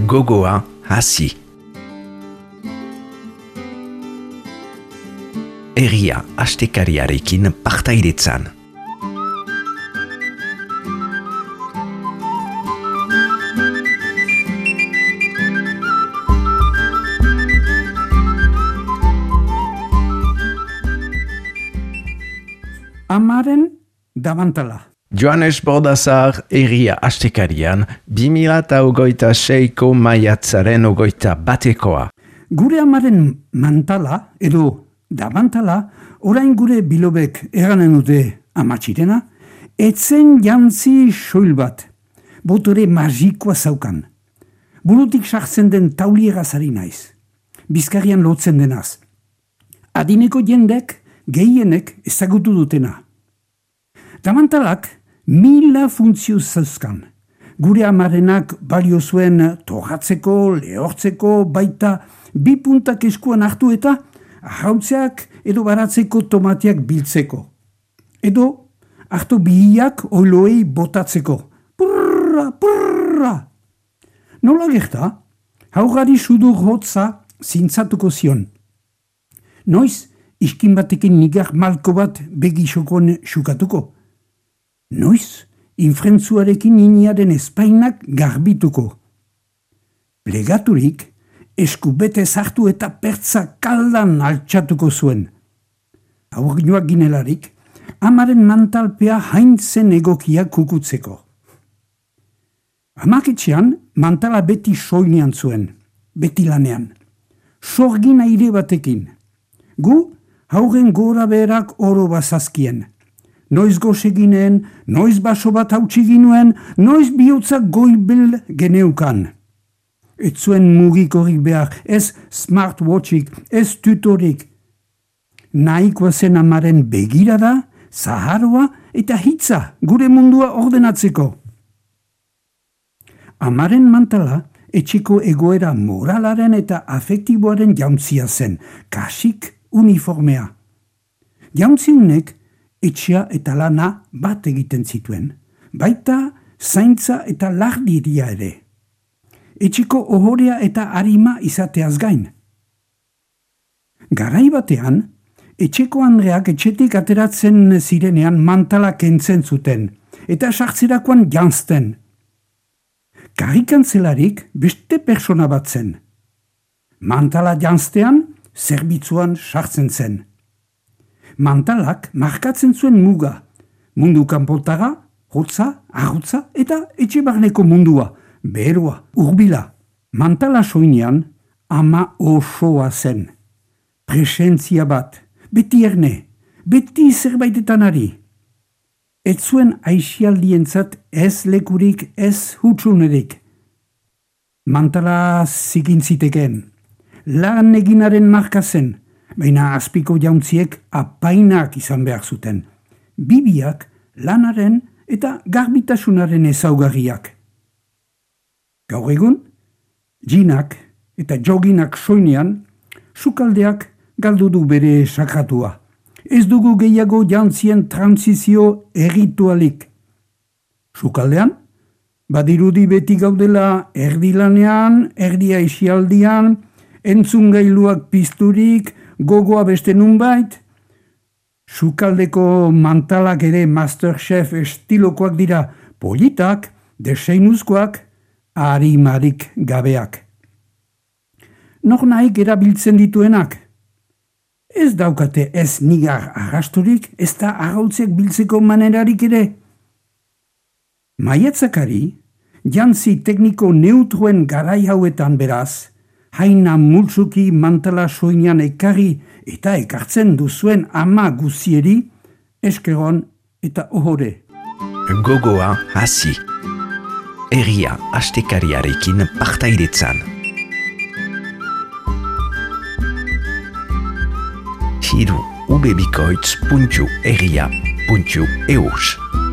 Gogoa hasi. Herria astekariarekin partaidetzan. Amaren damantala. Joanes Bordazar herria astekarian 2026ko maiatzaren 21. Gure amaren mantala edo damantala orain gure bilobek eranen dute amatxirena, etzen jantzi soil bat, botore magikoa zaukan. Burutik sartzen den taulierazari naiz, bizkarian lotzen denaz. Adineko jendek, gehienek ezagutu dutena. Damantalak 1000 funtzio zauzkan. Gure amarenak balio zuen torratzeko, lehortzeko, baita 2 puntak eskuan hartu eta arrautzeak edo baratzeko tomateak biltzeko. Edo hartu bihiak oiloei botatzeko. Purra, purra! Nola gerta, haugari sudur hotza zintzatuko zion. Noiz, iskin batekin nigar malko bat begisokon xukatuko. Noiz, infrentzuarekin iniaren espainak garbituko. Plegaturik, esku bete zartu eta pertza kaldan altxatuko zuen. Aurginoak ginelarik, amaren mantalpea haintzen egokia kukutzeko. Amaketxean, mantala beti soinean zuen, beti lanean. Sorgin aire batekin. Gu, haugen gora berak oro bazazkien. Noiz goze ginen, noiz baso bat hautsi ginuen, noiz bihotzak goibel geneukan. Ez zuen mugikorik behar, ez smartwatchik, ez tutorik. Nahikoa zen amaren begirada, zaharroa eta hitza gure mundua ordenatzeko. Amaren mantala etxeko egoera moralaren eta afektiboaren jauntzia zen, kasik uniformea. Jauntziunek etxea eta lana bat egiten zituen, baita zaintza eta lardiria ere. Etxeko ohorea eta arima izateaz gain. Garai batean, etxeko andreak etxetik ateratzen zirenean mantala kentzen zuten, eta sartzerakoan janzten. Karrikantzelarik beste persona bat zen. Mantala janztean, zerbitzuan sartzen zen. Mantalak markatzen zuen muga, mundu kanpotara, hotza, arrotza eta etxe barneko mundua, beroa, urbila. Mantala soinean ama osoa zen. Presentzia bat, beti erne, beti zerbaitetan ari. Ez zuen aixialdientzat ez lekurik, ez hutsunerik. Mantala zigin ziteken, lan eginaren marka zen, baina azpiko jauntziek apainak izan behar zuten. Bibiak, lanaren eta garbitasunaren ezaugarriak. Gaur egun, jinak eta joginak soinean, sukaldeak galdu du bere sakratua. Ez dugu gehiago jantzien transizio erritualik. Sukaldean, badirudi beti gaudela erdi lanean, erdia isialdian, entzungailuak pizturik, gogoa beste nunbait. Sukaldeko mantalak ere Masterchef estilokoak dira, politak, deseinuzkoak, arimarik gabeak. Nor nahik erabiltzen dituenak. Ez daukate ez nigar arrasturik, ez da arrautzeak biltzeko manerarik ere. Maiatzakari, jantzi tekniko neutroen garai hauetan beraz, haina multzuki mantala soinean ekarri eta ekartzen duzuen ama guzieri, eskeron eta ohore. Gogoa hasi. Herria astekariarekin partaidetzan. Hiru ubebikoitz.herria.eus